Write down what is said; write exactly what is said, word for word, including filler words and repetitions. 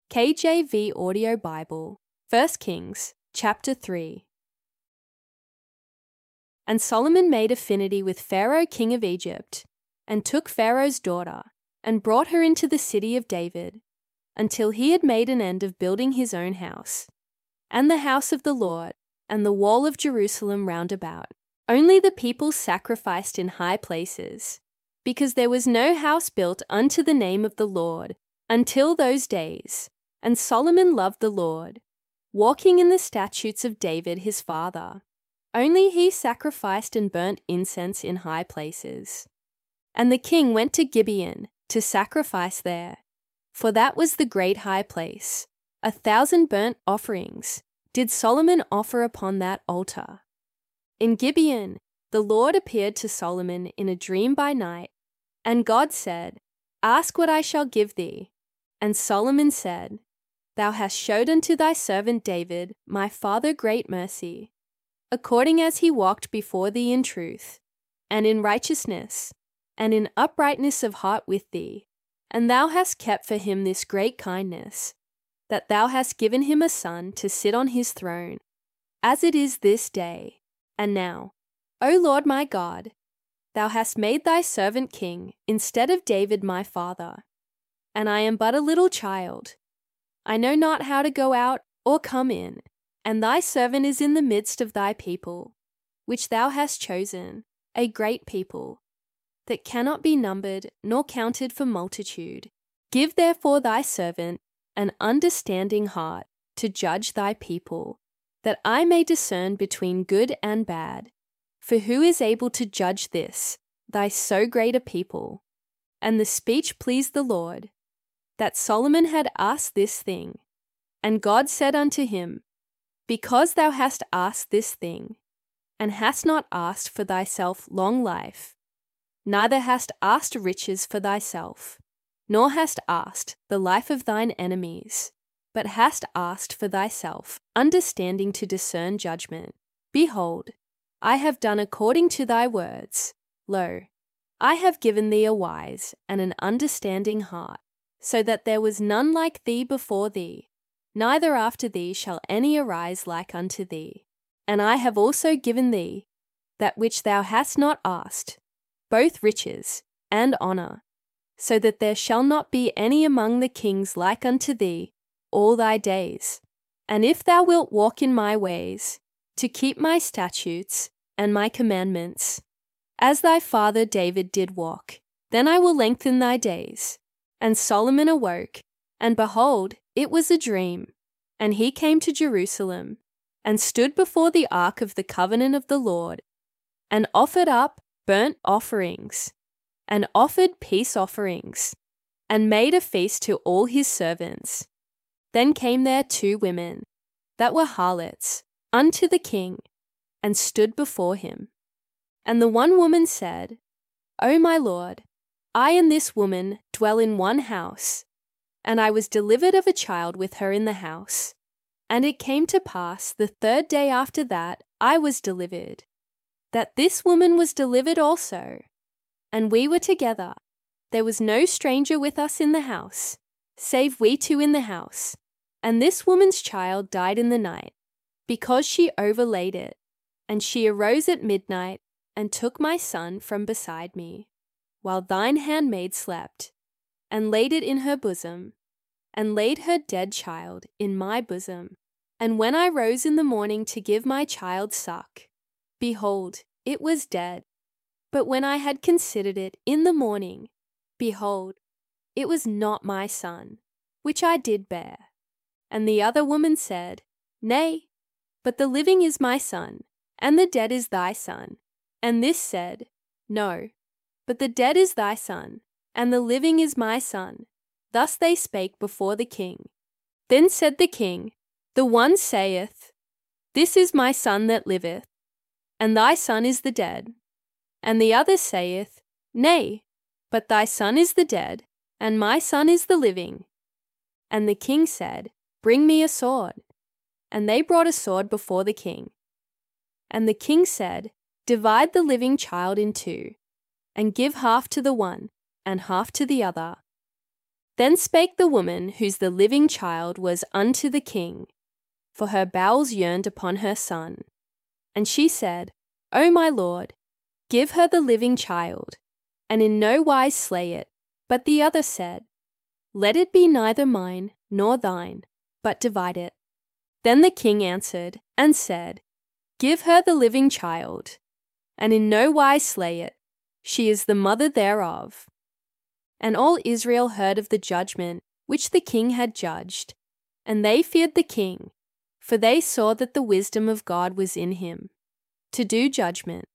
K J V Audio Bible, First Kings, chapter three. And Solomon made affinity with Pharaoh king of Egypt, and took Pharaoh's daughter, and brought her into the city of David, until he had made an end of building his own house, and the house of the Lord, and the wall of Jerusalem round about. Only the people sacrificed in high places, because there was no house built unto the name of the Lord until those days. And Solomon loved the Lord, walking in the statutes of David his father. Only he sacrificed and burnt incense in high places. And the king went to Gibeon to sacrifice there, for that was the great high place. A thousand burnt offerings did Solomon offer upon that altar. In Gibeon the Lord appeared to Solomon in a dream by night, and God said, Ask what I shall give thee. And Solomon said, Thou hast showed unto thy servant David, my father, great mercy, according as he walked before thee in truth, and in righteousness, and in uprightness of heart with thee. And thou hast kept for him this great kindness, that thou hast given him a son to sit on his throne, as it is this day. And now, O Lord my God, thou hast made thy servant king instead of David my father, and I am but a little child. I know not how to go out or come in, and thy servant is in the midst of thy people, which thou hast chosen, a great people, that cannot be numbered nor counted for multitude. Give therefore thy servant an understanding heart to judge thy people, that I may discern between good and bad. For who is able to judge this, thy so great a people? And the speech pleased the Lord, that Solomon had asked this thing. And God said unto him, Because thou hast asked this thing, and hast not asked for thyself long life, neither hast asked riches for thyself, nor hast asked the life of thine enemies, but hast asked for thyself understanding to discern judgment. Behold, I have done according to thy words. Lo, I have given thee a wise and an understanding heart, so that there was none like thee before thee, neither after thee shall any arise like unto thee. And I have also given thee that which thou hast not asked, both riches and honour, so that there shall not be any among the kings like unto thee all thy days. And if thou wilt walk in my ways, to keep my statutes and my commandments, as thy father David did walk, then I will lengthen thy days. And Solomon awoke, and behold, it was a dream. And he came to Jerusalem, and stood before the ark of the covenant of the Lord, and offered up burnt offerings, and offered peace offerings, and made a feast to all his servants. Then came there two women, that were harlots, unto the king, and stood before him. And the one woman said, O my lord, I and this woman dwell in one house, and I was delivered of a child with her in the house. And it came to pass the third day after that I was delivered, that this woman was delivered also. And we were together. There was no stranger with us in the house, save we two in the house. And this woman's child died in the night, because she overlaid it. And she arose at midnight, and took my son from beside me, while thine handmaid slept, and laid it in her bosom, and laid her dead child in my bosom. And when I rose in the morning to give my child suck, behold, it was dead. But when I had considered it in the morning, behold, it was not my son, which I did bear. And the other woman said, Nay, but the living is my son, and the dead is thy son. And this said, No, but the dead is thy son, and the living is my son. Thus they spake before the king. Then said the king, The one saith, This is my son that liveth, and thy son is the dead. And the other saith, Nay, but thy son is the dead, and my son is the living. And the king said, Bring me a sword. And they brought a sword before the king. And the king said, Divide the living child in two, and give half to the one, and half to the other. Then spake the woman whose the living child was unto the king, for her bowels yearned upon her son. And she said, O my lord, give her the living child, and in no wise slay it. But the other said, Let it be neither mine nor thine, but divide it. Then the king answered and said, Give her the living child, and in no wise slay it. She is the mother thereof. And all Israel heard of the judgment which the king had judged, and they feared the king, for they saw that the wisdom of God was in him, to do judgment.